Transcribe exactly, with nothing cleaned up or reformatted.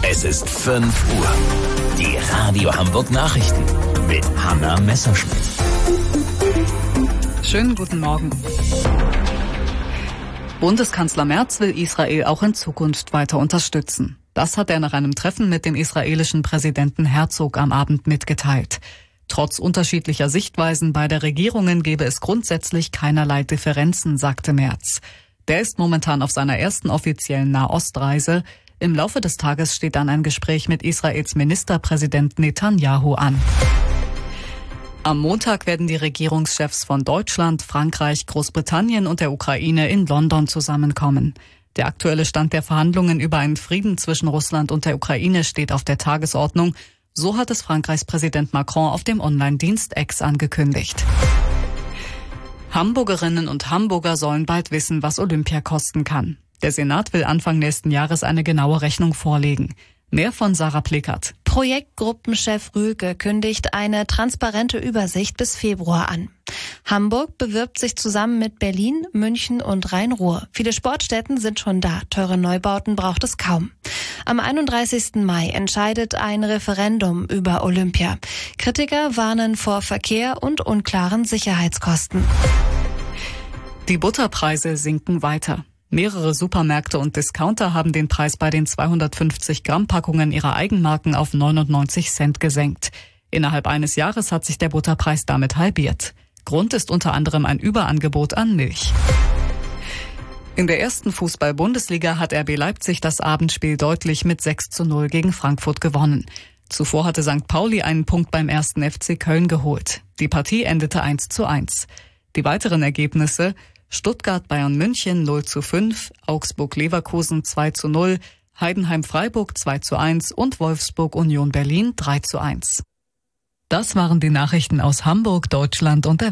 Es ist fünf Uhr. Die Radio Hamburg Nachrichten mit Hanna Messerschmidt. Schönen guten Morgen. Bundeskanzler Merz will Israel auch in Zukunft weiter unterstützen. Das hat er nach einem Treffen mit dem israelischen Präsidenten Herzog am Abend mitgeteilt. Trotz unterschiedlicher Sichtweisen beider Regierungen gebe es grundsätzlich keinerlei Differenzen, sagte Merz. Der ist momentan auf seiner ersten offiziellen Nahostreise. Im Laufe des Tages steht dann ein Gespräch mit Israels Ministerpräsident Netanyahu an. Am Montag werden die Regierungschefs von Deutschland, Frankreich, Großbritannien und der Ukraine in London zusammenkommen. Der aktuelle Stand der Verhandlungen über einen Frieden zwischen Russland und der Ukraine steht auf der Tagesordnung. So hat es Frankreichs Präsident Macron auf dem Online-Dienst X angekündigt. Hamburgerinnen und Hamburger sollen bald wissen, was Olympia kosten kann. Der Senat will Anfang nächsten Jahres eine genaue Rechnung vorlegen. Mehr von Sarah Plickert. Projektgruppenchef Rühlke kündigt eine transparente Übersicht bis Februar an. Hamburg bewirbt sich zusammen mit Berlin, München und Rhein-Ruhr. Viele Sportstätten sind schon da, teure Neubauten braucht es kaum. Am einunddreißigsten Mai entscheidet ein Referendum über Olympia. Kritiker warnen vor Verkehr und unklaren Sicherheitskosten. Die Butterpreise sinken weiter. Mehrere Supermärkte und Discounter haben den Preis bei den zweihundertfünfzig Gramm Packungen ihrer Eigenmarken auf neunundneunzig Cent gesenkt. Innerhalb eines Jahres hat sich der Butterpreis damit halbiert. Grund ist unter anderem ein Überangebot an Milch. In der ersten Fußball-Bundesliga hat R B Leipzig das Abendspiel deutlich mit sechs zu null gegen Frankfurt gewonnen. Zuvor hatte Sankt Pauli einen Punkt beim ersten F C Köln geholt. Die Partie endete eins zu eins. Die weiteren Ergebnisse: Stuttgart-Bayern München null zu fünf, Augsburg-Leverkusen zwei zu null, Heidenheim-Freiburg zwei zu eins und Wolfsburg-Union Berlin drei zu eins. Das waren die Nachrichten aus Hamburg, Deutschland und der